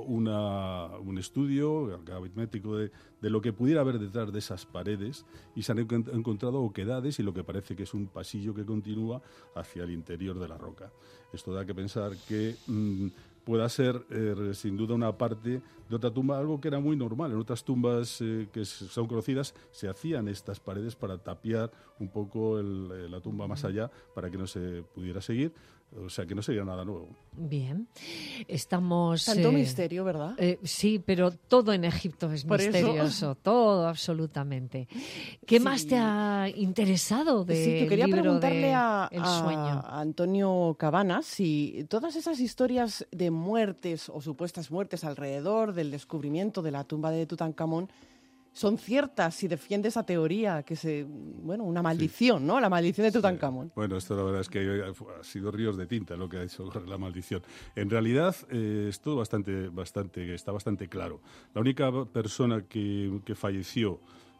un estudio aritmético de lo que pudiera haber detrás de esas paredes, y se han encontrado oquedades y lo que parece que es un pasillo que continúa hacia el interior de la roca. Esto da que pensar que pueda ser, sin duda, una parte de otra tumba, algo que era muy normal. En otras tumbas que son conocidas se hacían estas paredes para tapiar un poco la tumba más allá, para que no se pudiera seguir. O sea, que no sería nada nuevo. Bien. Estamos... Tanto misterio, ¿verdad? Sí, pero todo en Egipto es misterioso. Todo, absolutamente. ¿Qué más te ha interesado del yo quería libro preguntarle El sueño? a Antonio Cabanas si todas esas historias de muertes o supuestas muertes alrededor del descubrimiento de la tumba de Tutankamón son ciertas, si defiende esa teoría, que una maldición, sí, ¿no? La maldición de Tutankamón. Sí. Bueno, esto la verdad es que ha sido ríos de tinta lo que ha hecho la maldición. En realidad, es todo está bastante claro. La única persona que falleció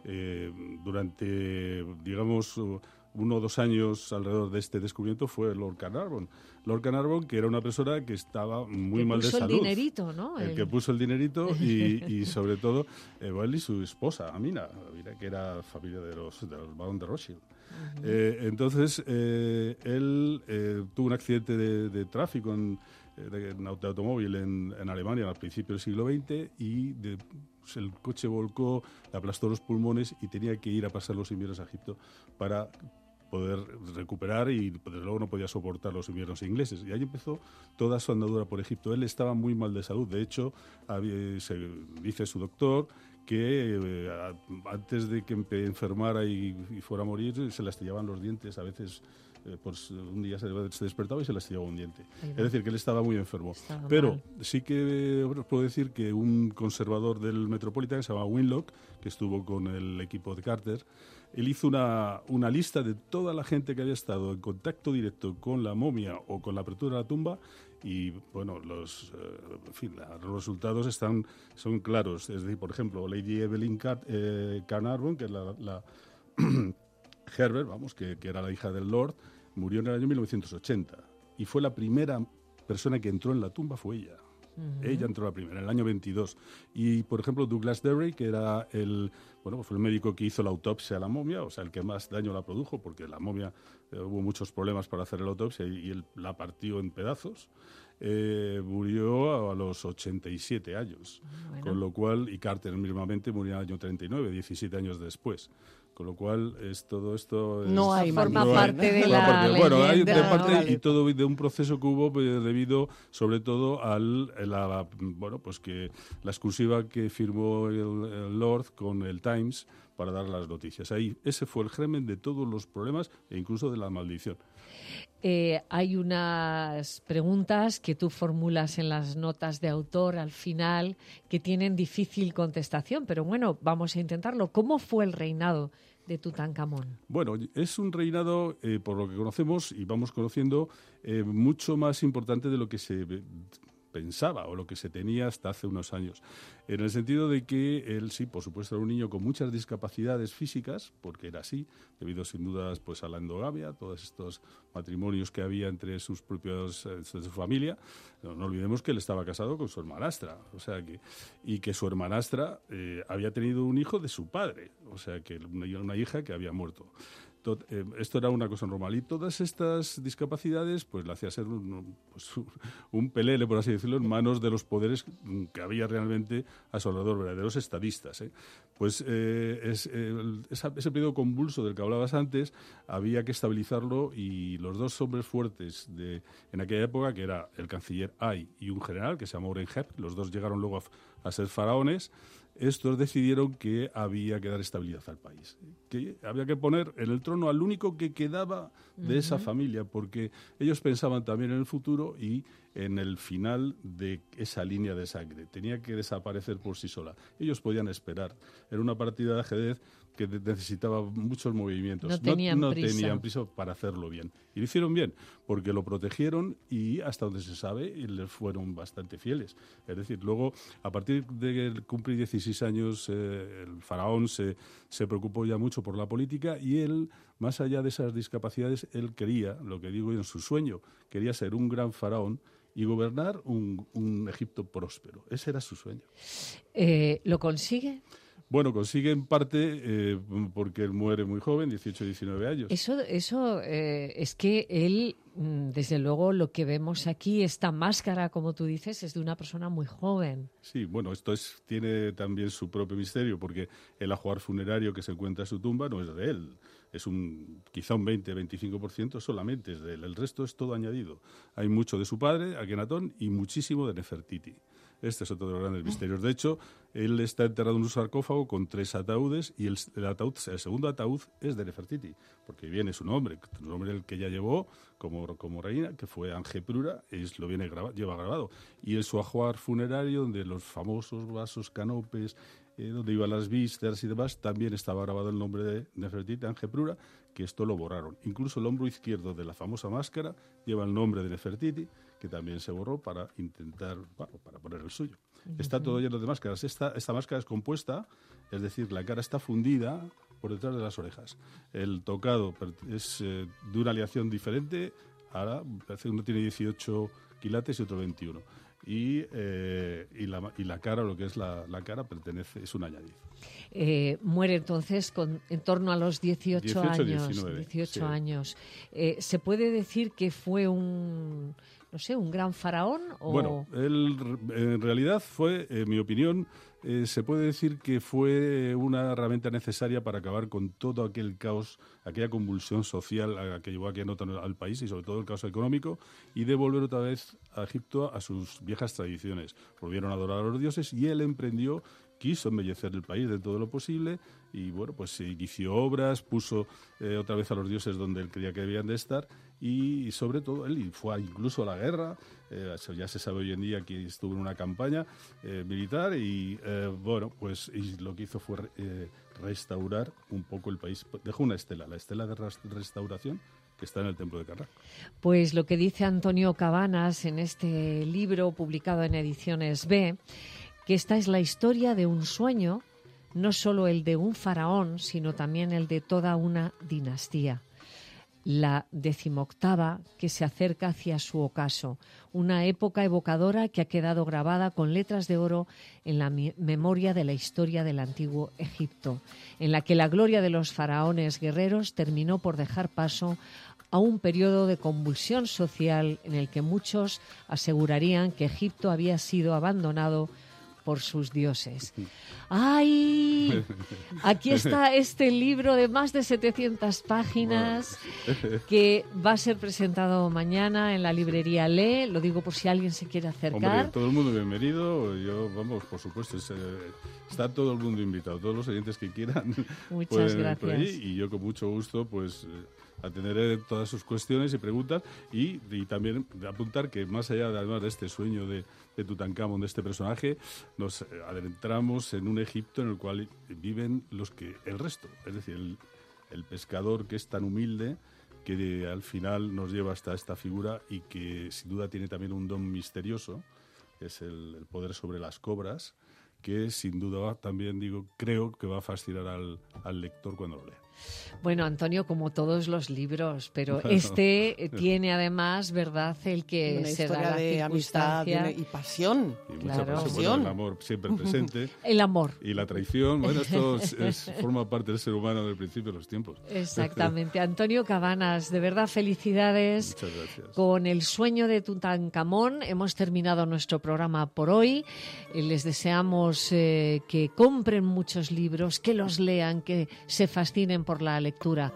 durante, digamos, 1 o 2 años alrededor de este descubrimiento fue Lord Carnarvon. Lord Carnarvon, que era una persona que estaba muy mal de salud. Que puso el dinerito, ¿no? El que puso el dinerito y sobre todo, él y su esposa, Amina, que era familia de los Barón de Rothschild. Entonces, él tuvo un accidente de tráfico de automóvil en Alemania al principio del siglo XX y el coche volcó, le aplastó los pulmones y tenía que ir a pasar los inviernos a Egipto para poder recuperar, y desde luego no podía soportar los inviernos ingleses. Y ahí empezó toda su andadura por Egipto. Él estaba muy mal de salud. De hecho, se dice su doctor que antes de que enfermara y fuera a morir, se le astillaban los dientes. A veces un día se despertaba y se le astillaba un diente. Es decir, que él estaba muy enfermo. Pero sí que os puedo decir que un conservador del Metropolitan, que se llama Winlock, que estuvo con el equipo de Carter, él hizo una lista de toda la gente que había estado en contacto directo con la momia o con la apertura de la tumba, y bueno, los resultados son claros. Es decir, por ejemplo, Lady Evelyn Carnarvon, que es la Herbert, que era la hija del Lord, murió en el año 1980 y fue la primera persona que entró en la tumba, fue ella. Ella entró la primera, en el año 22. Y, por ejemplo, Douglas Derry, que era fue el médico que hizo la autopsia a la momia, o sea, el que más daño la produjo, porque la momia hubo muchos problemas para hacer la autopsia y él la partió en pedazos. Murió a los 87 años, con lo cual, y Carter mismamente murió en el año 39, 17 años después. Con lo cual, todo esto... forma parte de la leyenda. Bueno, hay de parte y todo de un proceso que hubo debido, sobre todo, que la exclusiva que firmó el Lord con el Times para dar las noticias. Ahí, ese fue el germen de todos los problemas e incluso de la maldición. Hay unas preguntas que tú formulas en las notas de autor al final que tienen difícil contestación, pero bueno, vamos a intentarlo. ¿Cómo fue el reinado de Tutankamón? Bueno, es un reinado, por lo que conocemos y vamos conociendo, mucho más importante de lo que se pensaba o lo que se tenía hasta hace unos años. En el sentido de que él sí, por supuesto, era un niño con muchas discapacidades físicas, porque era así, debido sin dudas pues a la endogamia, todos estos matrimonios que había entre sus propios, de su familia. No olvidemos que él estaba casado con su hermanastra, y que su hermanastra había tenido un hijo de su padre, o sea que una hija que había muerto. Esto era una cosa normal y todas estas discapacidades pues le hacía ser un pelele, por así decirlo, en manos de los poderes que había realmente a su alrededor, verdaderos estadistas. Pues ese periodo convulso del que hablabas antes había que estabilizarlo y los dos hombres fuertes en aquella época, que era el canciller Ay y un general que se llamó Orenheb, los dos llegaron luego a ser faraones. Estos decidieron que había que dar estabilidad al país, que había que poner en el trono al único que quedaba de esa familia, porque ellos pensaban también en el futuro y en el final de esa línea de sangre. Tenía que desaparecer por sí sola. Ellos podían esperar. Era una partida de ajedrez que necesitaba muchos movimientos. No tenían prisa para hacerlo bien. Y lo hicieron bien, porque lo protegieron y hasta donde se sabe, les fueron bastante fieles. Es decir, luego, a partir de cumplir 16 años, el faraón se preocupó ya mucho por la política y él, más allá de esas discapacidades, él quería, lo que digo yo en su sueño, quería ser un gran faraón y gobernar un Egipto próspero. Ese era su sueño. ¿Lo consigue? Bueno, consigue en parte porque él muere muy joven, 18, 19 años. Eso es que él, desde luego, lo que vemos aquí, esta máscara, como tú dices, es de una persona muy joven. Sí, bueno, tiene también su propio misterio, porque el ajuar funerario que se encuentra en su tumba no es de él. Es quizá un 20-25% solamente es de él. El resto es todo añadido. Hay mucho de su padre, Akenatón, y muchísimo de Nefertiti. Este es otro de los grandes misterios. De hecho, él está enterrado en un sarcófago con 3 ataúdes y el segundo ataúd es de Nefertiti, porque viene su nombre el que ella llevó como reina, que fue Angeprura, lo lleva grabado. Y en su ajuar funerario, donde los famosos vasos canopes, donde iban las vísceras y demás, también estaba grabado el nombre de Nefertiti, Angeprura, que esto lo borraron. Incluso el hombro izquierdo de la famosa máscara lleva el nombre de Nefertiti, que también se borró para intentar, para poner el suyo. Está todo lleno de máscaras. Esta máscara es compuesta, es decir, la cara está fundida por detrás de las orejas. El tocado es de una aleación diferente. Ahora uno tiene 18 quilates y otro 21. Y la cara, lo que es la cara, es un añadiz. Muere entonces en torno a los 18 años. 19, 18 sí. años. ¿Se puede decir que fue un gran faraón? Bueno, él en realidad fue, en mi opinión, se puede decir que fue una herramienta necesaria para acabar con todo aquel caos, aquella convulsión social que llevó al país y sobre todo el caos económico, y devolver otra vez a Egipto a sus viejas tradiciones. Volvieron a adorar a los dioses y él quiso embellecer el país de todo lo posible y bueno, pues se inició obras, puso otra vez a los dioses donde él creía que debían de estar y sobre todo él fue incluso a la guerra. Eso ya se sabe hoy en día que estuvo en una campaña militar y lo que hizo fue restaurar un poco el país. Dejó la estela de restauración que está en el templo de Karnak. Pues lo que dice Antonio Cabanas en este libro publicado en Ediciones B, que esta es la historia de un sueño, no solo el de un faraón, sino también el de toda una dinastía. la 18ª que se acerca hacia su ocaso, una época evocadora que ha quedado grabada con letras de oro en la memoria de la historia del antiguo Egipto, en la que la gloria de los faraones guerreros terminó por dejar paso a un periodo de convulsión social en el que muchos asegurarían que Egipto había sido abandonado por sus dioses. ¡Ay! Aquí está este libro de más de 700 páginas que va a ser presentado mañana en la librería Lee. Lo digo por si alguien se quiere acercar. Hombre, todo el mundo bienvenido. Yo, vamos, por supuesto, está todo el mundo invitado. Todos los oyentes que quieran Muchas gracias. Por ahí, y yo con mucho gusto, pues atenderé todas sus cuestiones y preguntas y también apuntar que más allá además de este sueño de Tutankamón, de este personaje, nos adentramos en un Egipto en el cual viven el resto, es decir, el pescador que es tan humilde que al final nos lleva hasta esta figura y que sin duda tiene también un don misterioso, que es el poder sobre las cobras, que sin duda también creo que va a fascinar al lector cuando lo lea. Bueno, Antonio, como todos los libros, pero Bueno, tiene además, ¿verdad?, el que una se da historia la de amistad y pasión. Y mucha pasión. Bueno, el amor siempre presente. El amor. Y la traición. Bueno, esto forma parte del ser humano desde el principio de los tiempos. Exactamente. Antonio Cabanas, de verdad, felicidades. Muchas gracias. Con el sueño de Tutankamón hemos terminado nuestro programa por hoy. Les deseamos que compren muchos libros, que los lean, que se fascinen por la lectura.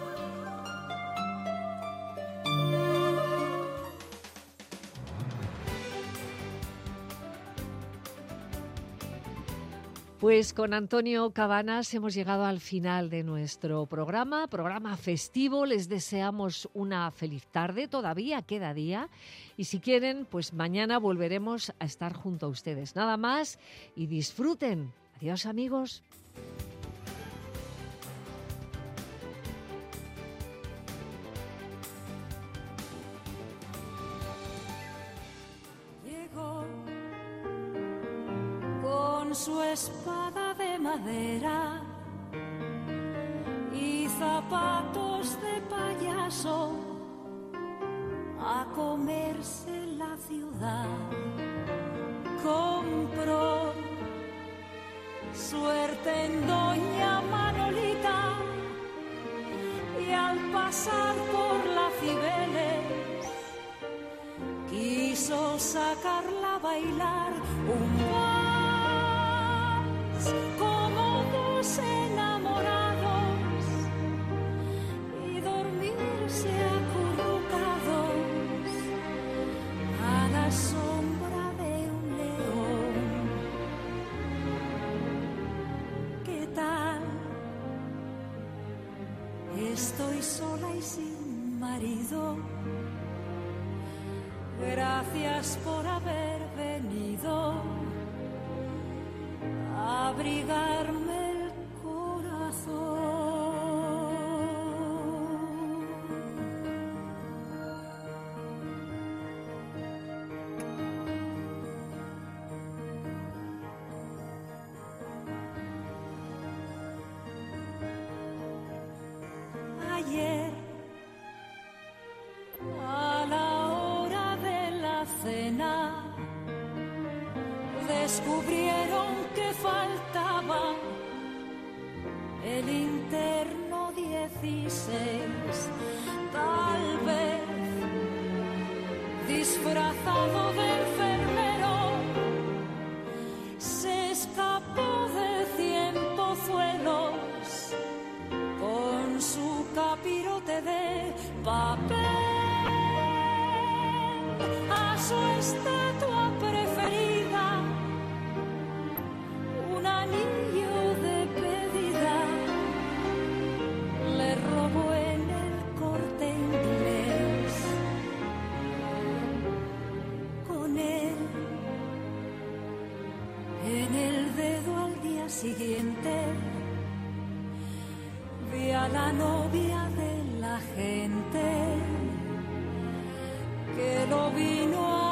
Pues con Antonio Cabanas hemos llegado al final de nuestro programa festivo. Les deseamos una feliz tarde, todavía queda día. Y si quieren, pues mañana volveremos a estar junto a ustedes. Nada más y disfruten. Adiós, amigos. Con su espada de madera y zapatos de payaso a comerse la ciudad. Compró suerte en Doña Manolita y al pasar por la Cibeles quiso sacarla a bailar un vals como dos enamorados y dormirse acurrucados a la sombra de un león. ¿Qué tal? Estoy sola y sin marido. Gracias por haber venido a abrigarme el corazón. Ayer, a la hora de la cena, descubrieron que faltaba el interno 16, tal vez disfrazado de enfermero, se escapó de 100 pozuelos con su capirote de papel a su estatua preferida, un anillo de pedida le robó en el Corte Inglés. Con él en el dedo al día siguiente vi a la novia de la gente que lo vino a